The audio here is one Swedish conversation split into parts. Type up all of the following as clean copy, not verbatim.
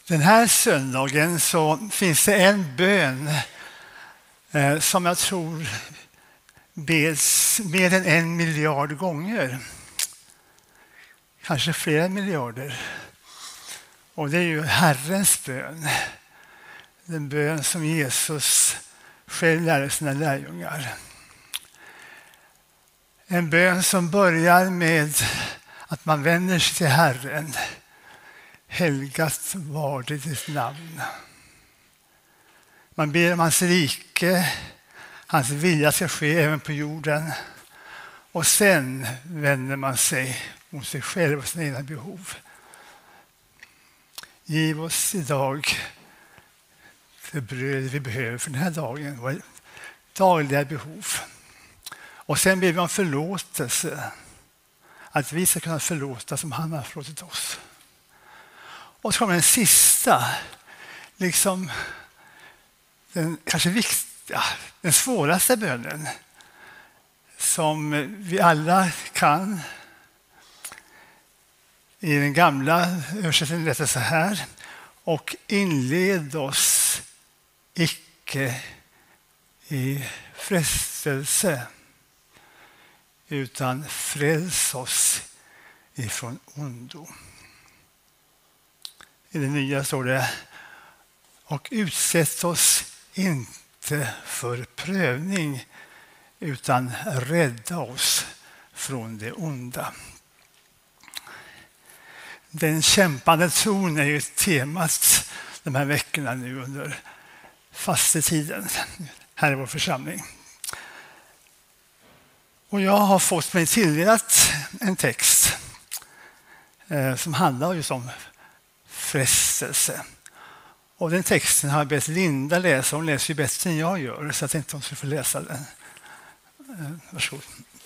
Den här söndagen så finns det en bön som jag tror beds mer än 1 miljard gånger. Kanske flera miljarder. Och det är ju Herrens bön. Den bön som Jesus själv lärde sina lärjungar. En bön som börjar med att man vänder sig till Herren. Helgat var det ditt namn. Man ber om hans rike, hans vilja ska ske även på jorden. Och sen vänder man sig mot sig själv och sina egna behov. Giv oss idag det bröd vi behöver för den här dagen, våra dagliga behov. Och sen ber vi om förlåtelse, att vi ska kunna förlåta som han har förlåtit oss. Och så kommer den sista, liksom den kanske viktiga, den svåraste bönen som vi alla kan. I den gamla översättningen lät det så här: och inled oss icke i frestelse, utan fräls oss ifrån ondo. I det nya står det: och utsätt oss inte för prövning, utan rädda oss från det onda. Den kämpande tron är ju temat de här veckorna nu under fastetiden här i vår församling. Och jag har fått mig tilldelat en text som handlar just om frestelse. Och den texten har jag bett Linda läsa. Hon läser ju bättre än jag gör, så jag tänkte att hon skulle få läsa den. Varsågod.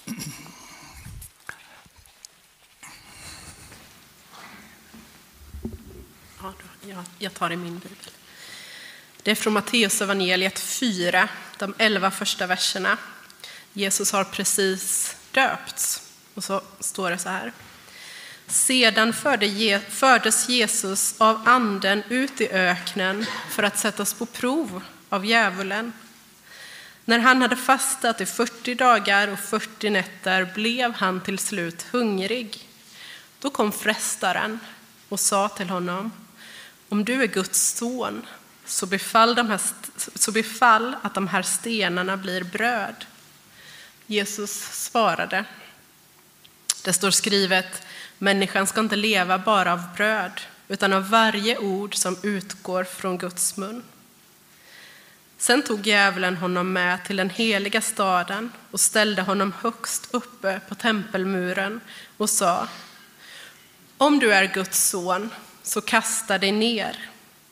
Ja, jag tar i min bibel. Det är från Matteus evangeliet 4, de 11 första verserna. Jesus har precis döpts. Och så står det så här: sedan fördes Jesus av anden ut i öknen för att sättas på prov av djävulen. När han hade fastat i 40 dagar och 40 nätter blev han till slut hungrig. Då kom frestaren och sa till honom: om du är Guds son, så befall att de här stenarna blir bröd. Jesus svarade: det står skrivet, människan ska inte leva bara av bröd, utan av varje ord som utgår från Guds mun. Sen tog djävulen honom med till den heliga staden och ställde honom högst uppe på tempelmuren och sa: om du är Guds son, så kasta dig ner.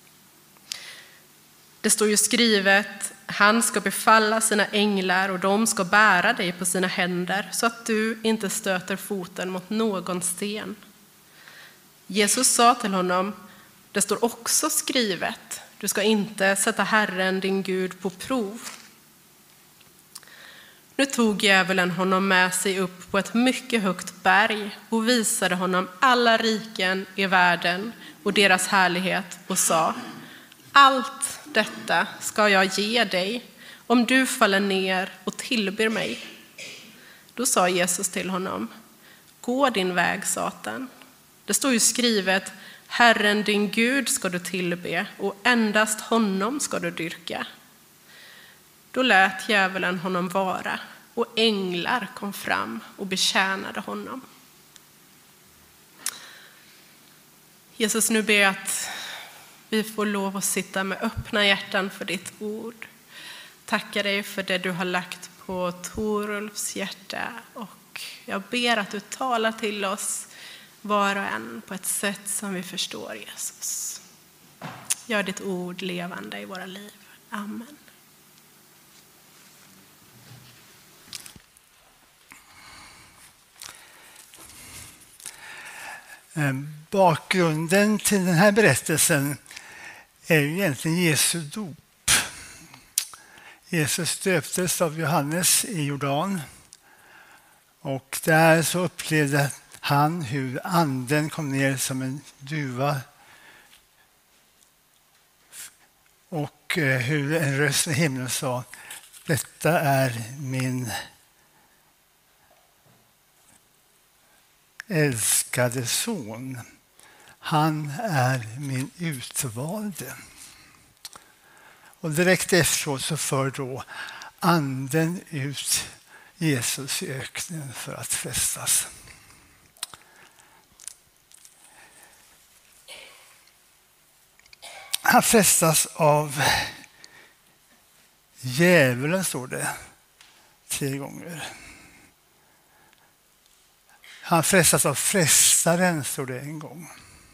Det står ju skrivet, han ska befalla sina änglar och de ska bära dig på sina händer så att du inte stöter foten mot någon sten. Jesus sa till honom, det står också skrivet, du ska inte sätta Herren din Gud på prov. Nu tog djävulen honom med sig upp på ett mycket högt berg och visade honom alla riken i världen och deras härlighet och sa: allt detta ska jag ge dig om du faller ner och tillber mig. Då sa Jesus till honom: gå din väg, Satan. Det står ju skrivet, Herren din Gud ska du tillbe och endast honom ska du dyrka. Då lät djävulen honom vara och änglar kom fram och betjänade honom. Jesus, nu ber jag att vi får lov att sitta med öppna hjärtan för ditt ord. Tackar dig för det du har lagt på Torulfs hjärta, och jag ber att du talar till oss var och en på ett sätt som vi förstår, Jesus. Gör ditt ord levande i våra liv. Amen. Bakgrunden till den här berättelsen är ju egentligen Jesu dop. Jesus döptes av Johannes i Jordan, och där så upplevde han hur anden kom ner som en duva Och hur en röst i himlen sa: detta är min älskade son. Han är min utvalde. Och direkt efteråt så för då anden ut Jesus i öknen för att frestas. Han frestas av djävulen, står det 3 gånger. Han frestas av frestaren, står det 1 gång.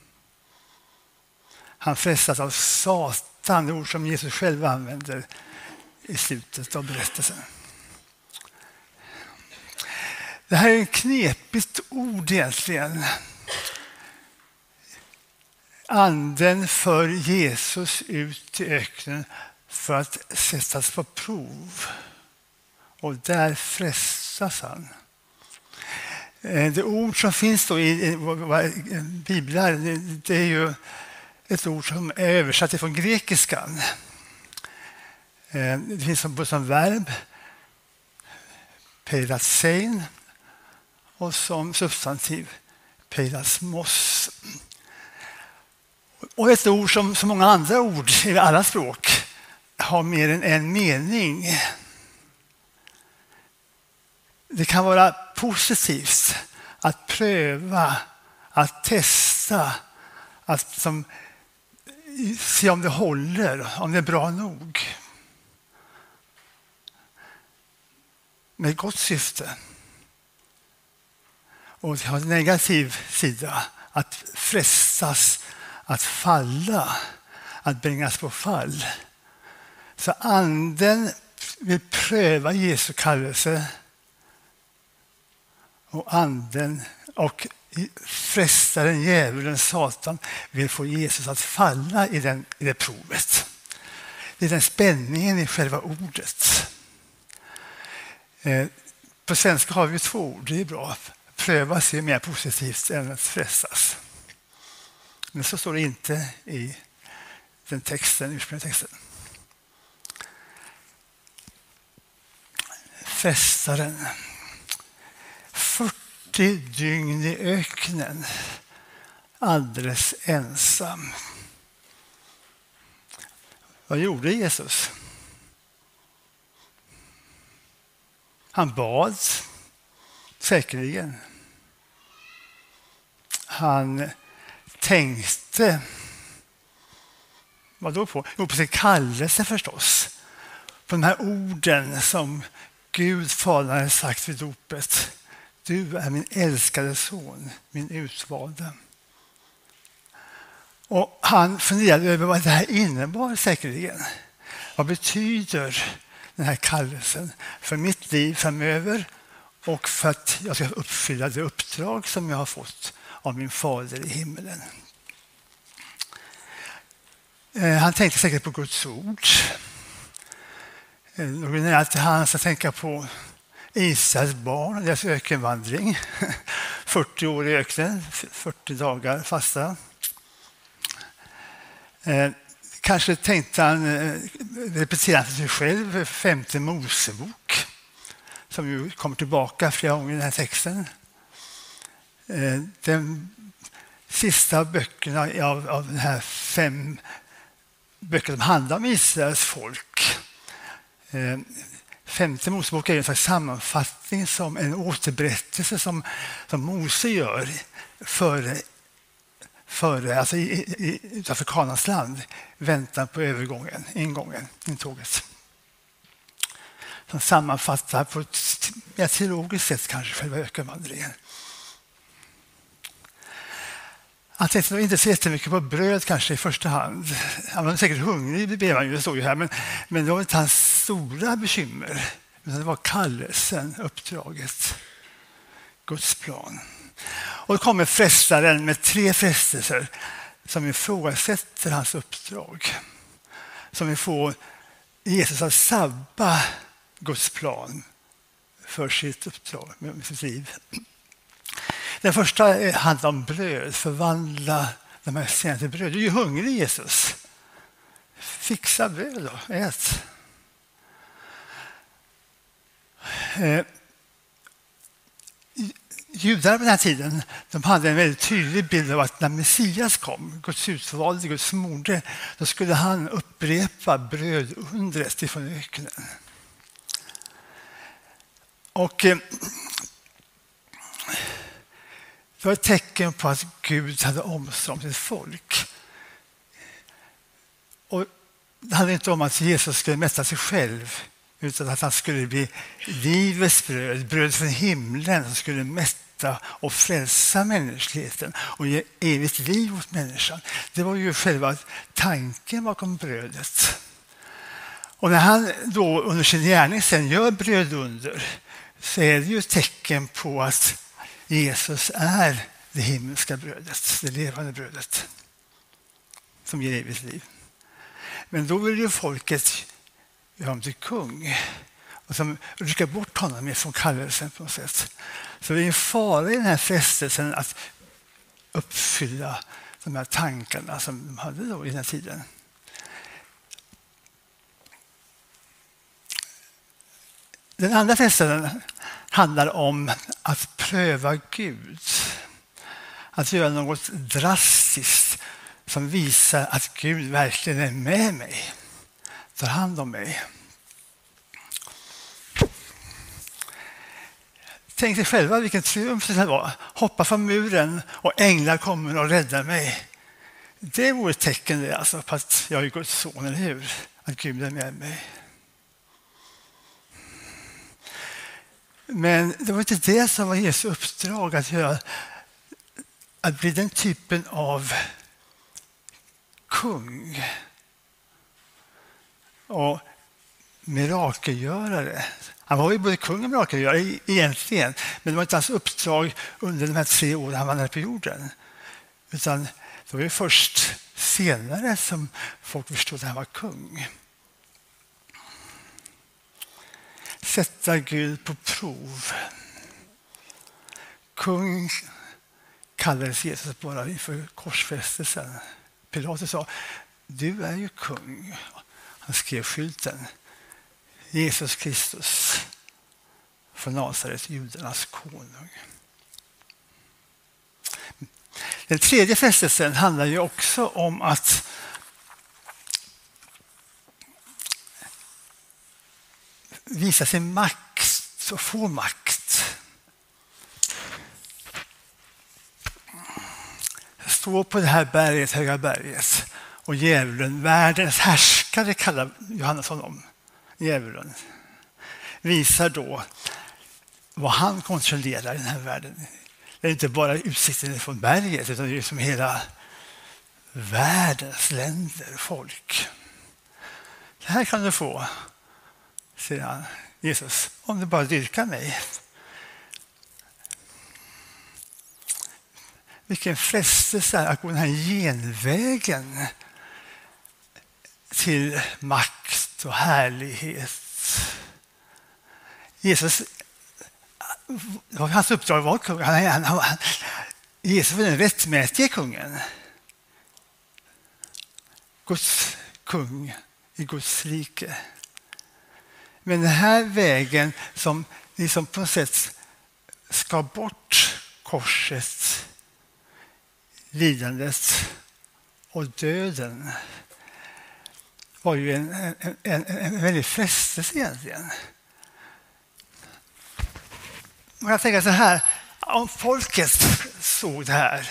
Han frestas av Satan, det ord som Jesus själv använder i slutet av berättelsen. Det här är ett knepigt ord egentligen. Anden för Jesus ut i öknen för att sättas på prov. Och där frestas han. Det ord som finns då i biblar, det är ju ett ord som är översatt från grekiskan. Det finns både som verb, peiratsein, och som substantiv, peirasmos. Och ett ord som så många andra ord i alla språk har mer än en mening. Det kan vara positivt att pröva, att testa, att se om det håller, om det är bra nog. Med ett gott syfte. Och det har en negativ sida, att frestas, att falla, att bringas på fall. Så anden vill pröva Jesu kallelse, och anden och frestaren, djävulen, Satan vill få Jesus att falla i det provet. Det är den spänningen i själva ordet. På svenska har vi 2 ord, det är bra. Pröva sig mer positivt än att frestas. Men så står det inte i den ursprungliga texten. Frestaren. 40 dygn i öknen, alldeles ensam. Vad gjorde Jesus? Han bad, säkerligen. Han tänkte, vad då på? Jo, på sin kallelse förstås. På de här orden som Gud Fadern sagt vid dopet. Du är min älskade son, min utvalde. Och han funderade över vad det här innebar säkerligen. Vad betyder den här kallelsen för mitt liv framöver och för att jag ska uppfylla det uppdrag som jag har fått av min fader i himmelen. Han tänkte säkert på Guds ord. Någon är alltid han ska tänka på Israels barn och deras ökenvandring. 40 år i öknen, 40 dagar fasta. Kanske tänkte han repetera för sig själv 5:e Mosebok, som ju kommer tillbaka flera gånger i den här texten. Den sista böckerna av den här 5 böcker som handlar om Israels folk. 5:e Mosebok är en slags sammanfattning, som en återberättelse som Mose gör före alltså utanför Kanans land, väntan på övergången, intåget. Som sammanfattar på ett mer teologiskt sätt kanske själva ökenvandringen. Han tänkte nog inte så jättemycket på bröd kanske i första hand. Han var säkert hungrig, det står ju här, men det var inte hans stora bekymmer. Men det var kallelsen, uppdraget, Guds plan. Och då kommer frestaren med 3 frestelser som ifrågasätter hans uppdrag. Som vill få Jesus att sabba Guds plan för sitt uppdrag med sitt liv. Den första handlar om bröd, förvandla de här stenar till bröd. Du är ju hungrig, Jesus. fixa bröd och ät. Judar på den här tiden, de hade en väldigt tydlig bild av att när Messias kom, Guds utvalde, Guds moder, då skulle han upprepa brödundret ifrån öknen. Och det var ett tecken på att Gud hade omsorg om sitt folk. Och det handlade inte om att Jesus skulle mätta sig själv, utan att han skulle bli livets bröd, bröd från himlen som skulle mätta och frälsa mänskligheten och ge evigt liv åt människan. Det var ju själva tanken bakom brödet. Och när han då under sin gärning sen gör brödunder, så är det ju ett tecken på att Jesus är det himmelska brödet, det levande brödet som ger evigt liv. Men då vill ju folket göra honom till kung och som rycker bort honom från kallelsen på något sätt. Så det är en fara i den här frestelsen att uppfylla de här tankarna som de hade då i den här tiden. Den andra frestelsen handlar om att pröva Gud. Att göra något drastiskt som visar att Gud verkligen är med mig. Tar hand om mig. Tänk dig själva vilken triumf det var. Hoppa från muren och änglar kommer och räddar mig. Det vore ett tecken det, alltså, på att jag är Guds son, eller hur? Att Gud är med mig. Men det var inte det som var Jesu uppdrag att göra. Att bli den typen av kung och mirakelgörare. Han var ju både kung och mirakelgörare egentligen, men det var inte hans uppdrag under de här 3 åren han vandrade på jorden. Utan det var ju först senare som folk förstod att han var kung. Sätta Gud på prov. Kung kallades Jesus bara inför korsfästelsen. Pilatus sa, du är ju kung. Han skrev skylten. Jesus Kristus från Nasaret, judarnas konung. Den tredje frestelsen handlar ju också om att visa sin makt och få makt. Jag står på det här berget, höga berget, och djävulen, världens härskare kallar Johannes honom, djävulen, visar då vad han kontrollerar i den här världen. Det är inte bara utsikten från berget, utan det är som hela världens länder, folk. Det här kan du få, säger han, Jesus, om du bara dyrkar mig. Vilken frestelse att gå den här genvägen till makt och härlighet. Jesus, hans uppdrag var kung. Jesus var den rättmätige kungen. Guds kung i Guds rike. Men den här vägen som liksom på något sätt ska bort korset, lidandet och döden var ju en väldigt frestelse egentligen. Man kan tänka så här, om folket såg det här,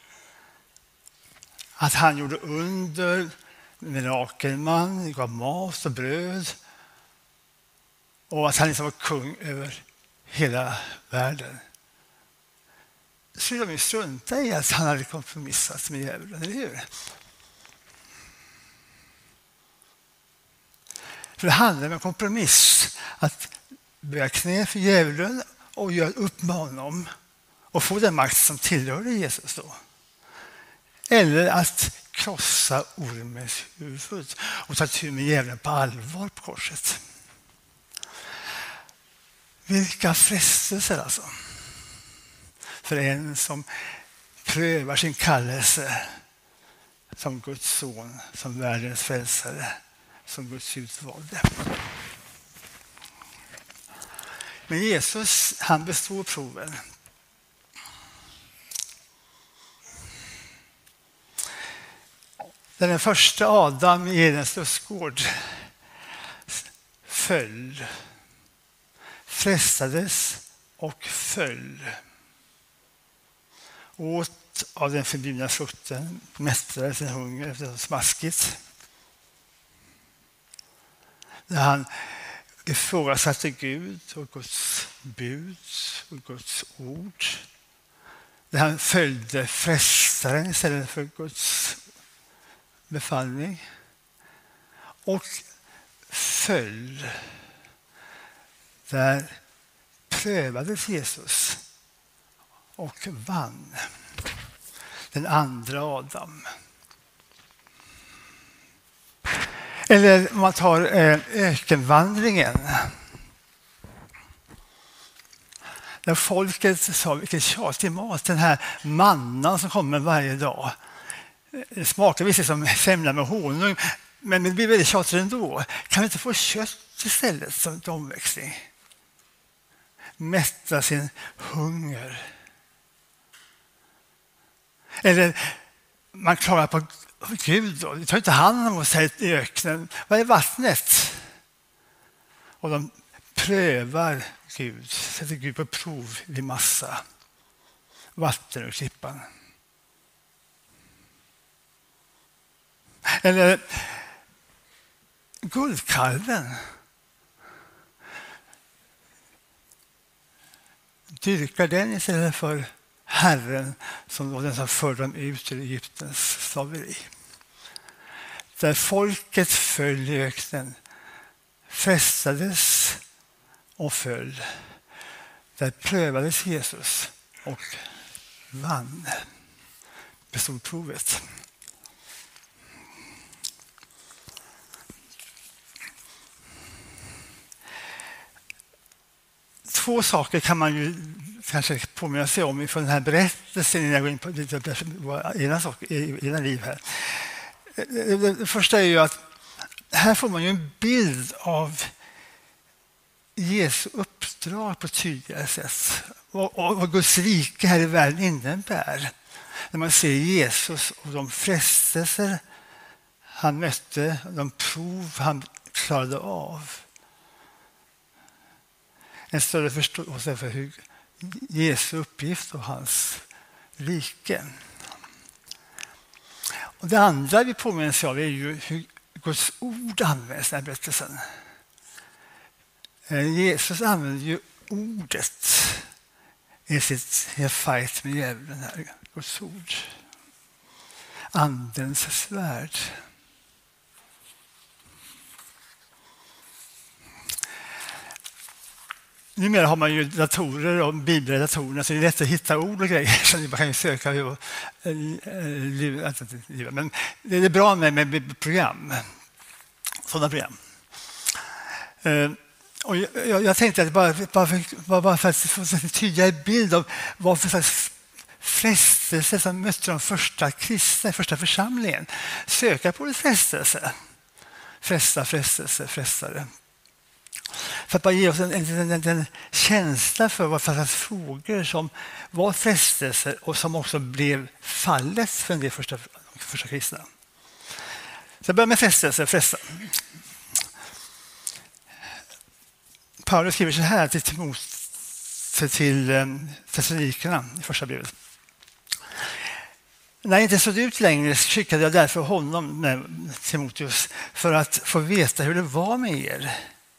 att han gjorde under, mirakelman, gav mat och bröd och att han liksom var kung över hela världen, så de ju strunta i att han hade kompromissat med djävulen, eller hur? För det handlar om en kompromiss, att böja knä för djävulen och göra upp med honom och få den makt som tillhörde Jesus då. Eller att krossa ormens huvud och ta tur med djävulen på allvar på korset. Vilka frestelser alltså. För en som prövar sin kallelse som Guds son, som världens frälsare, som Guds utvalde. Men Jesus, han bestod proven. Den första Adam i Edens lustgård föll, frestades och föll. Åt av den förbjudna frukten, mättade sin hunger efter något smaskigt. När han ifrågasatte Gud och Guds bud och Guds ord. När han följde frestaren istället för Guds befallning. Och föll. Där prövades Jesus och vann. Den andra Adam. Eller om man tar ökenvandringen. När folket sa vilket tjatig mat, den här mannan som kommer varje dag. Det smakar visst som semla med honung, men det blir väldigt tjatigt ändå. Kan vi inte få kött istället som omväxling? Mätta sin hunger. Eller man klagar på Gud då. Det tar inte hand om oss här i öknen. Vad är vattnet? Och de prövar Gud, sätter Gud på prov vid massa. Vatten och klippan. Eller guldkalven. Dyrkar den istället för Herren som var den som förde dem ut ur Egyptens slaveri. Där folket föll i öknen, frestades och föll. Där prövades Jesus och vann. Bestod provet. Två saker kan man ju kanske påminna sig om från den här berättelsen innan jag går in på ena liv här. Det första är ju att här får man ju en bild av Jesu uppdrag på tydligare sätt. Och vad Guds rike här i världen innebär. När man ser Jesus och de frestelser han mötte, de prov han klarade av. En större förståelse för hur Jesu uppgift och hans rike. Och det andra vi påminner sig av är ju hur Guds ord används i den här berättelsen. Jesus använder ju ordet i sitt fight med djävulen här, Guds ord. Andens svärd. Numera har man ju datorer och bibeldatorerna så det är lätt att hitta ord och grejer som man kan ju söka. Men det är bra med program. Sådana program. Och jag tänkte att bara för att få en tydligare bild av vad för slags frestelse som mötte de första kristna, första församlingen. Söka på det frestelse. Frestare. För att bara ge oss en känsla för vad för slags frågor som var frestelser och som också blev fallet för en del första kristna. Så jag börjar med fresta. Paulus skriver så här till Thessalonikerna i första brevet. När jag inte såg ut längre skickade jag därför honom med Timoteus för att få veta hur det var med er.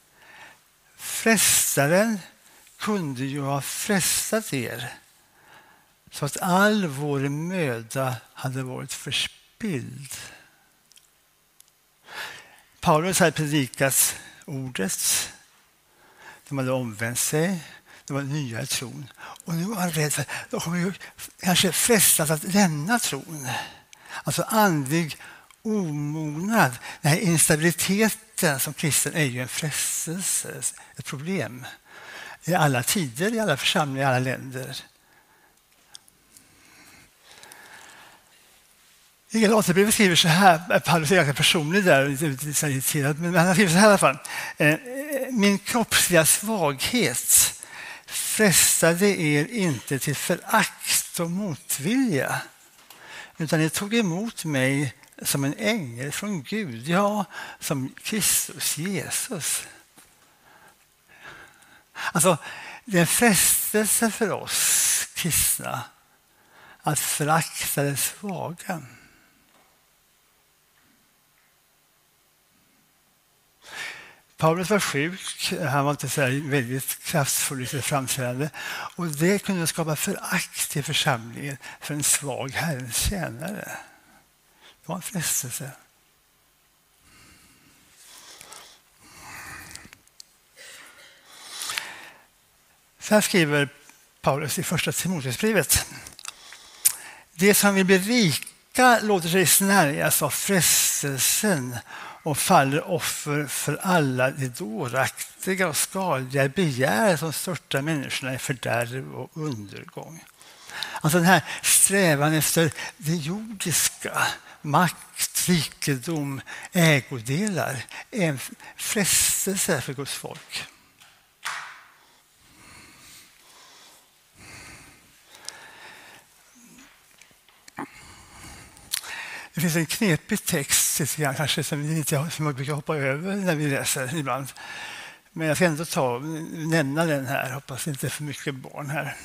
Frestaren kunde ju ha frestat er så att all vår möda hade varit förspilld. Paulus hade predikat ordet. De hade omvänt sig. Det var nya i tron. Och nu var han rädd för att de kommer ju kanske frestas att lämna tron. Alltså andlig omognad. Den här instabiliteten som kristen är ju en frestelse, ett problem. I alla tider, i alla församlingar, i alla länder. I Galaterbrevet skriver så här, Paulus är ganska personlig där, men han skriver så här i alla fall. Min kroppsliga svaghet frestade er inte till förakt och motvilja, utan ni tog emot mig som en ängel från Gud, ja, som Kristus Jesus. Alltså, det är en frestelse för oss kristna att förakta det svaga. Paulus var sjuk, han var inte så väldigt kraftfull i sitt framträdande, och det kunde skapa förakt i församlingen för en svag Herrens tjänare. Det var en frestelse. Så här skriver Paulus i första Timoteusbrevet. Det som vill bli rika låter sig snärjas av frestelsen och faller offer för alla de dåraktiga och skadliga begär som störtar människorna i fördärv och undergång. Alltså den här strävan efter det jordiska, makt, rikedom, ägodelar är en frestelse för Guds folk. Det finns en knepig text kanske som man brukar hoppa över när vi läser ibland. Men jag ska ändå nämna den här, hoppas inte för mycket barn här.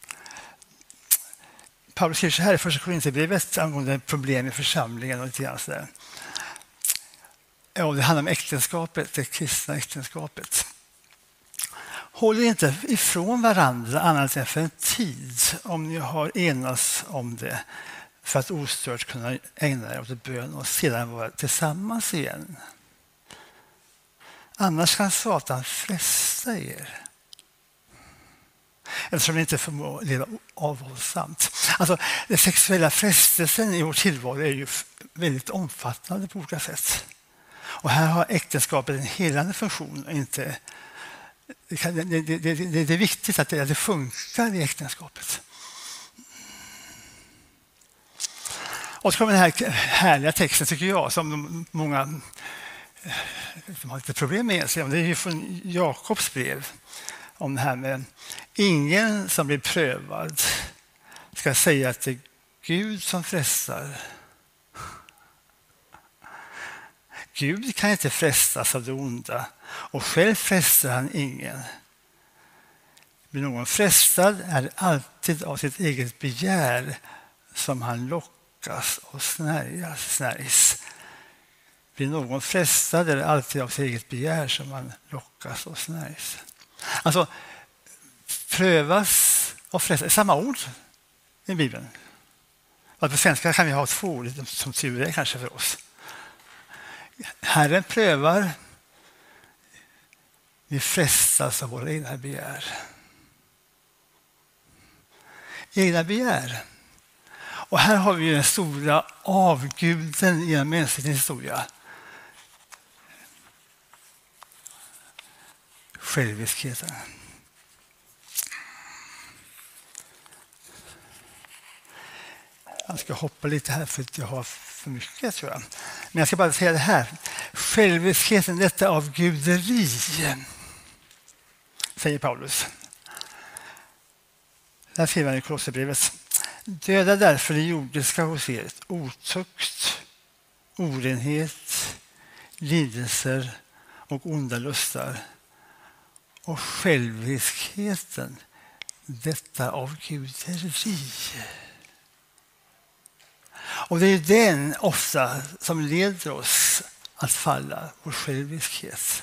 Paulus skriver så här i första Korinthierbrevet angående problem i församlingen och lite grann sådär. Ja, det handlar om äktenskapet, det kristna äktenskapet. Håll inte ifrån varandra annat än för en tid om ni har enats om det, för att ostört kunna ägna er åt bön och sedan vara tillsammans igen. Annars kan Satan fresta er, eftersom ni inte förmår leva avhållsamt. Alltså, den sexuella frestelsen i vår tillvaro är ju väldigt omfattande på olika sätt. Och här har äktenskapet en helande funktion. Det är viktigt att det funkar i äktenskapet. Och så kommer den här härliga texten, tycker jag, som många som har lite problem med sig. Det är ju från Jakobs brev om det här med ingen som blir prövad ska säga att det är Gud som frestar. Gud kan inte frestas av det onda, och själv frestar han ingen. Blir någon frestad är det alltid av sitt eget begär som han lockas och snärjs. Blir någon frestad är det alltid av sitt eget begär som han lockas och snärjs. Alltså, prövas och frestas, samma ord i Bibeln. På svenska kan vi ha 2 ord som tur är kanske för oss. Herren prövar, vi frestas av våra egna begär. Egna begär. Och här har vi den stora avguden i en mänsklig historia. Själviskheten. Jag ska hoppa lite här för att jag har för mycket, tror jag. Men jag ska bara säga det här. Själviskheten, detta avguderi, säger Paulus. Där skriver han i Kolosserbrevet. Döda därför det jordiska hos er, otukt, orenhet, lidelser och onda lustar. Och själviskheten, detta avguderi. Och det är den ofta som leder oss att falla, vår själviskhet.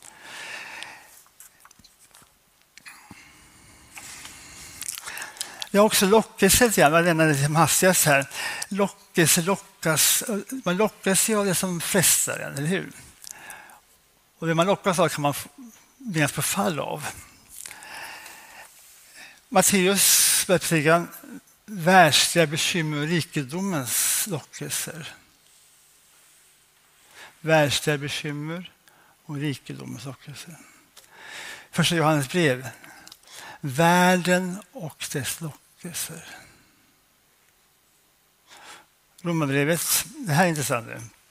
Jag har också lockelse, jag lämnar det som hastigast här. Man lockas ju av det som frestar en, eller hur? Och det man lockas av kan man bringas på fall av. Matteus börjar världsliga bekymmer och rikedomens lockelser. Världsliga bekymmer och rikedomens lockelser. Första Johannes brev. Världen och dess lockelser. Romarbrevet, det här är intressant.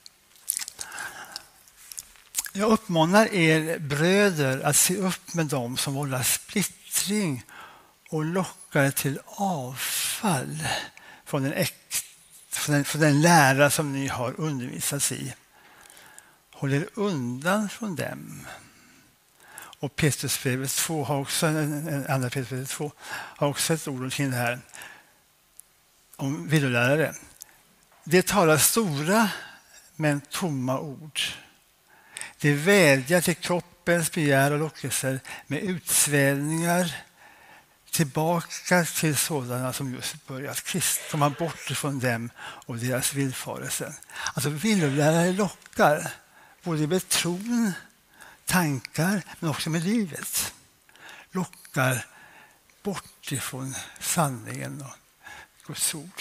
Jag uppmanar er bröder att se upp med dem som vållar splittring och lockar till avfall från den lära som ni har undervisats i. Håll er undan från dem. Och Petrusbrevet 2 har också, andra Petrusbrevet 2 har också ett ord omkring det här om villolärare. Det talar stora men tomma ord. Det vädjar till kroppens begär och lockelser med utsvävningar tillbaka till sådana som just börjat komma bort från dem och deras villfarelser. Alltså villolärare lockar både med tron, tankar men också med livet. Lockar bort ifrån sanningen och Guds ord.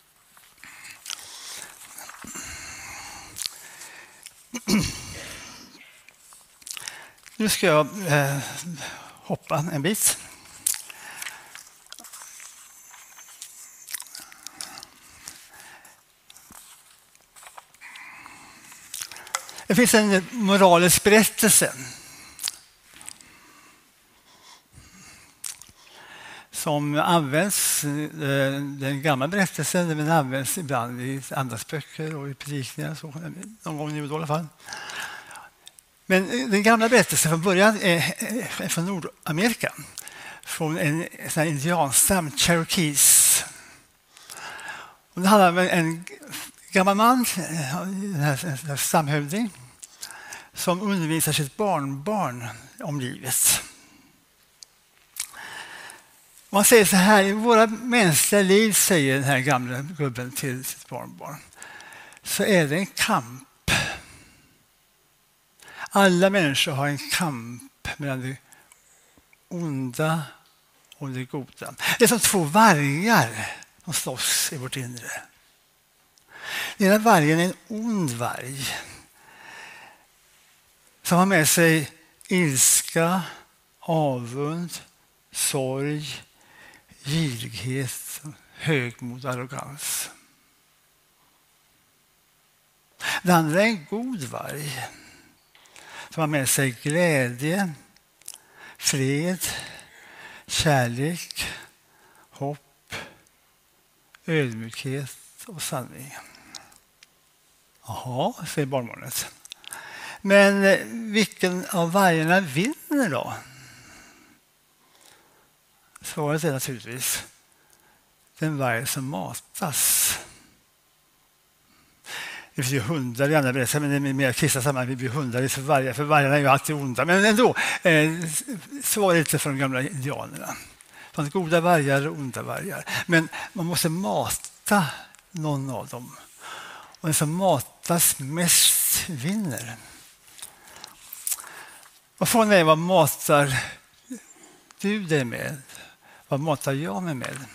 Nu ska jag hoppa en bit. Det finns en moralisk berättelse som används, den gamla berättelsen, den används ibland i andras böcker och i predikningar, så någon gång nu i alla fall. Men den gamla berättelsen från början är från Nordamerika, från en indianstam, Cherokees. Och det handlar om en gammal man, en stamhövding, som undervisar sitt barnbarn om livet. Och han säger så här: i våra mänskliga liv, säger den här gamla gubben till sitt barnbarn, så är det en kamp. Alla människor har en kamp mellan det onda och det goda. Det är som två vargar som slåss i vårt inre. Den ena vargen är en ond varg som har med sig ilska, avund, sorg, girighet, högmod och arrogans. Den andra är en god varg som har med sig glädje, fred, kärlek, hopp, ödmjukhet och sanning. Jaha, säger barnbarnet. Men vilken av vargarna vinner då? Svaret är naturligtvis den varg som matas. Det finns ju hundar i andra berättelser, men det är mer kristna sammanhang. Vi blir hundar för vargar, för vargarna är ju alltid onda. Men ändå, så var det inte för de gamla indianerna. Det fanns goda vargar och onda vargar. Men man måste mata någon av dem. Och den som matas mest vinner. Och frågan är, vad matar du dig med? Vad matar jag mig med?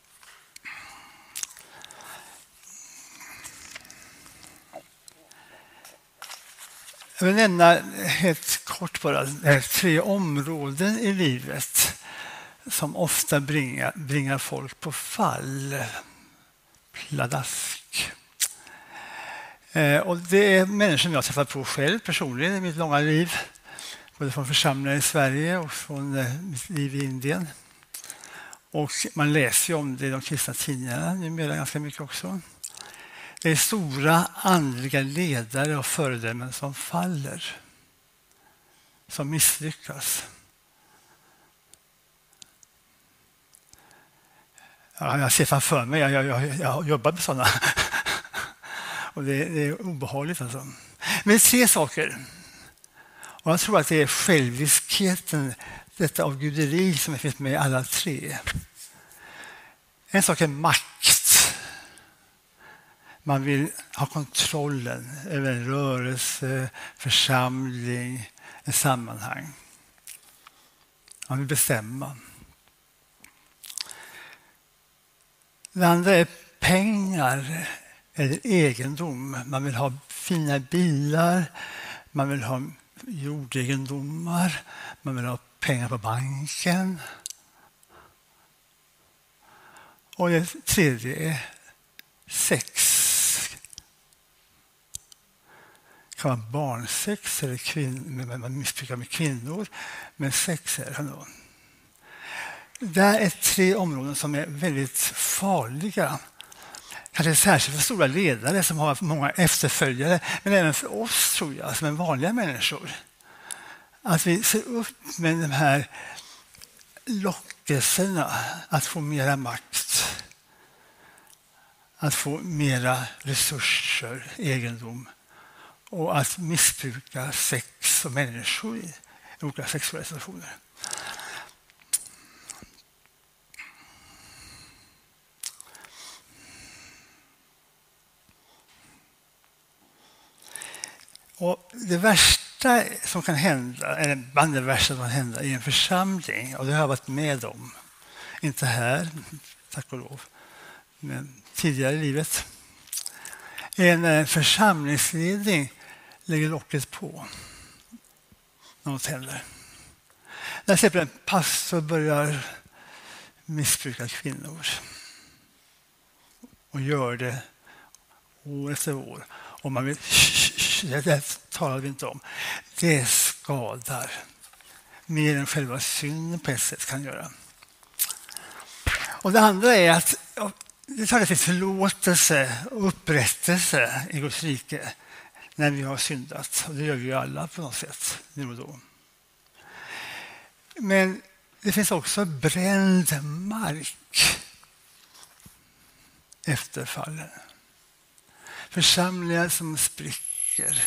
Jag vill nämna helt kort bara 3 områden i livet som ofta bringar folk på fall. Pladask. Och det är människor jag har träffat på själv personligen i mitt långa liv. Både från församlingar i Sverige och från mitt liv i Indien. Och man läser ju om det i de kristna tidningarna numera ganska mycket också. Det är stora andliga ledare och föredömen som faller. Som misslyckas. Ja, jag ser framför mig, jag har jobbat med sådana. Och det är obehagligt alltså. Men 3 saker. Och jag tror att det är själviskheten, detta avguderi som finns med i alla 3. En sak är makt. Man vill ha kontrollen över en rörelse, församling, en sammanhang. Man vill bestämma. Det andra är pengar eller egendom. Man vill ha fina bilar, man vill ha jordegendomar, man vill ha pengar på banken. Och det tredje är sex. kan vara barnsex eller man missbrukar med kvinnor, men sex är det ändå. Där är 3 områden som är väldigt farliga. Kanske särskilt för stora ledare som har många efterföljare, men även för oss tror jag som är vanliga människor. Att vi ser upp med de här lockelserna att få mera makt, att få mera resurser, egendom och att missbruka sex och människor i olika sexuella situationer. Och det värsta som kan hända, eller bland det värsta som kan hända i en församling, och det har jag varit med om, inte här, tack och lov, men tidigare i livet. En församlingsledning lägger locket på när något händer. När till exempel en pastor börjar missbruka kvinnor och gör det år efter år. Och man vill, det talar vi inte om. Det skadar mer än själva synden på ett sätt kan göra. Och det andra är att det tar till förlåtelse och upprättelse i Guds rike när vi har syndat. Och det gör vi ju alla på något sätt nu och då. Men det finns också bränd mark efter fallen. Församlingar som spricker.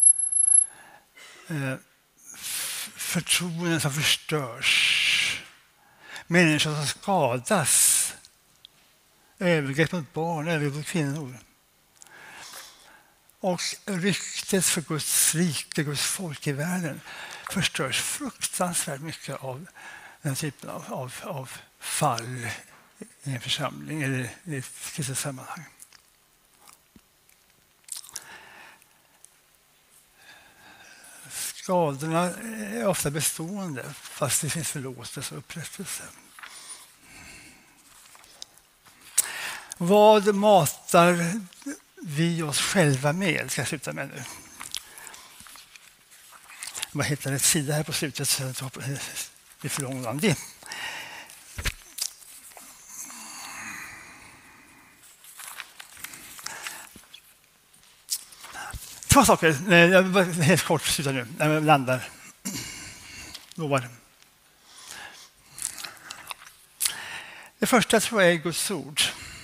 Förtroenden som förstörs. Människor som skadas. Övergrepp mot barn, övergrepp mot kvinnor. Och ryktet för Guds rike, Guds folk i världen förstörs fruktansvärt mycket av den typen av fall i en församling eller i ett kristet sammanhang. Skadorna är ofta bestående fast det finns förlåtelse och upprättelse. Vad matar vi oss själva med? Ska jag sluta med nu. Jag hittar ett sida här på slutet så det är för långrandig. 2 saker. Jag vill helt kort sluta nu när jag landar. Lovar. Det första tror jag är Guds ord.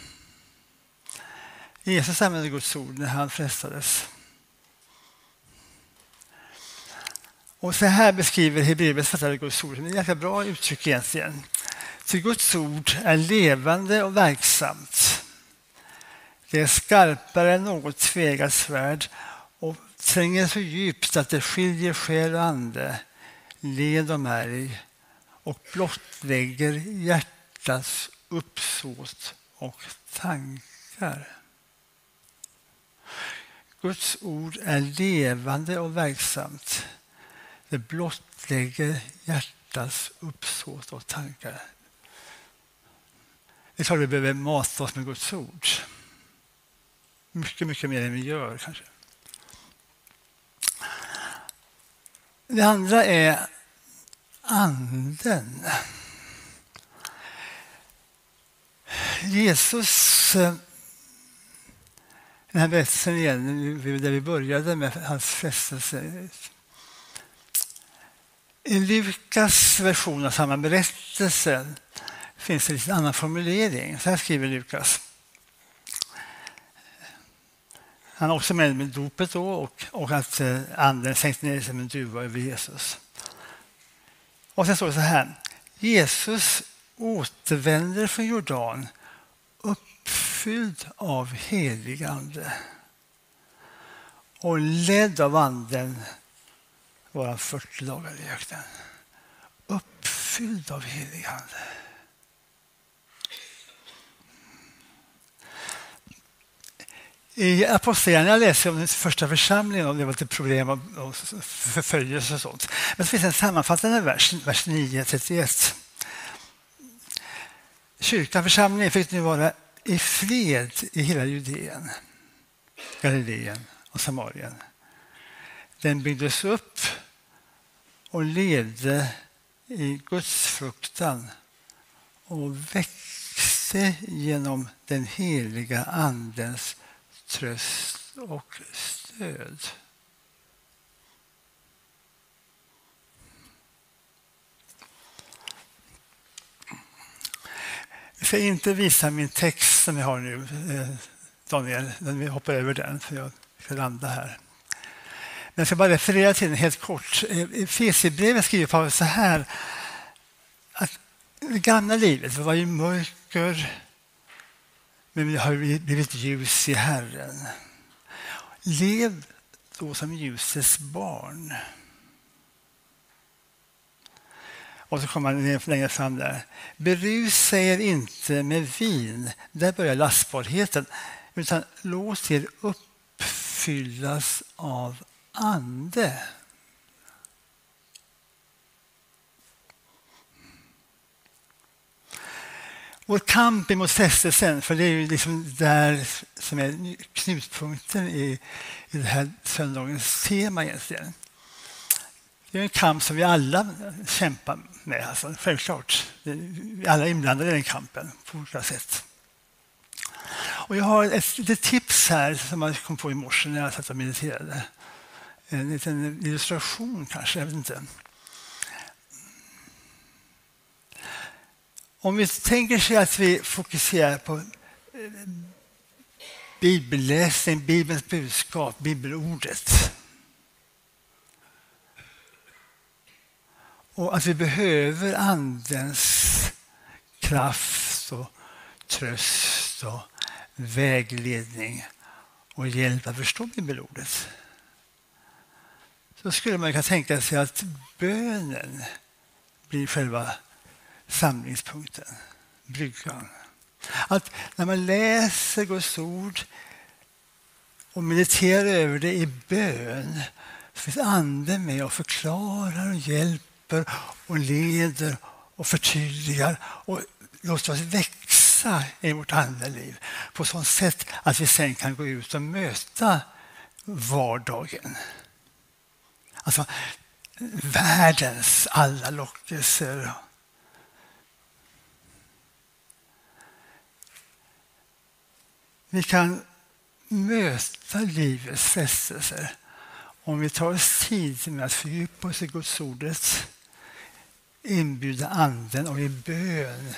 Jesus använde Guds ord när han frestades. Och så här beskriver Hebreerbrevets författare Guds ord. Det är ett ganska bra uttryck egentligen. För Guds ord är levande och verksamt. Det är skarpare än något tvegat svärd och tränger så djupt att det skiljer själ och ande, led och märg och blottlägger hjärtats uppsåt och tankar. Guds ord är levande och verksamt. Det blottlägger hjärtats uppsåt och tankar. Det är klart vi behöver mata oss med Guds ord. Mycket, mycket mer än vi gör kanske. Det andra är anden. Jesus, den här berättelsen igen, där vi började med hans frestelse. I Lukas version av samma berättelse finns det en annan formulering. Så här skriver Lukas. Han har också med dopet då och att anden sänkte ner som en duva över Jesus. Och sen står det så här. Jesus återvänder från Jordan uppfylld av helig ande. Och ledd av anden var han 40 dagar i öknen. Uppfylld av helig ande. I Apostlagärningarna jag läser om den första församlingen och det var lite problem och förföljelse och sånt. Men det finns en sammanfattande vers 9:31. Kyrkan, församlingen fick nu vara i fred i hela Judeen, Galileen och Samarien. Den byggdes upp och levde i Guds fruktan och växte genom den heliga andens tröst och stöd. Jag ska inte visa min text som jag har nu, Daniel. Vi hoppar över den för jag ska landa här. Men jag ska bara referera till den helt kort. I Efesierbrevet skriver Paulus så här att det gamla livet var ju mörker, men vi har blivit ljus i Herren. Lev då som ljusets barn. Och så kommer man längre fram där. Berusa er inte med vin, där börjar lastbarheten, utan låt er uppfyllas av ande. Vår kamp emot frestelsen, för det är ju liksom där som är knutpunkten i det här söndagens tema egentligen. Det är en kamp som vi alla kämpar med, alltså, självklart. Vi alla är inblandade i den kampen på olika sätt. Och jag har ett litet tips här som jag kom på i morse när jag satt och mediterade. En liten illustration kanske, jag vet inte. Om vi tänker sig att vi fokuserar på bibelläsning, Bibelns budskap, bibelordet. Och att vi behöver andens kraft och tröst och vägledning och hjälp att förstå bibelordet. Så skulle man kunna tänka sig att bönen blir själva samlingspunkten, bryggan. Att när man läser Guds ord och mediterar över det i bön så finns anden med och förklarar och hjälper och leder och förtydligar och låter oss växa i vårt andeliv på sådant sätt att vi sen kan gå ut och möta vardagen. Alltså världens alla lockelser. Vi kan möta livets frestelser om vi tar oss tid med att fördjupa oss i Guds ordet, inbjuda anden och i bön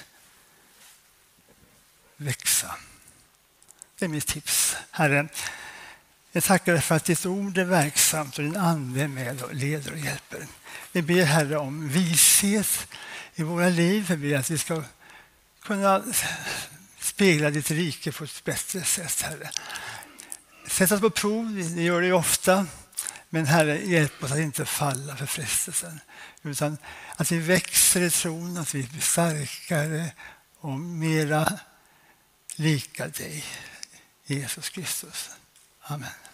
växa. Det är mitt tips. Herre, jag tackar dig för att ditt ord är verksamt och din ande är med och leder och hjälper. Vi ber, Herre, om vishet i våra liv. Vi ber att vi ska kunna spegla ditt rike på ett bättre sätt, Herre. Sätt oss på prov, det gör det ju ofta. Men Herre, hjälp oss att inte falla för frestelsen. Utan att vi växer i tron, att vi blir starkare och mera lika dig, Jesus Kristus. Amen.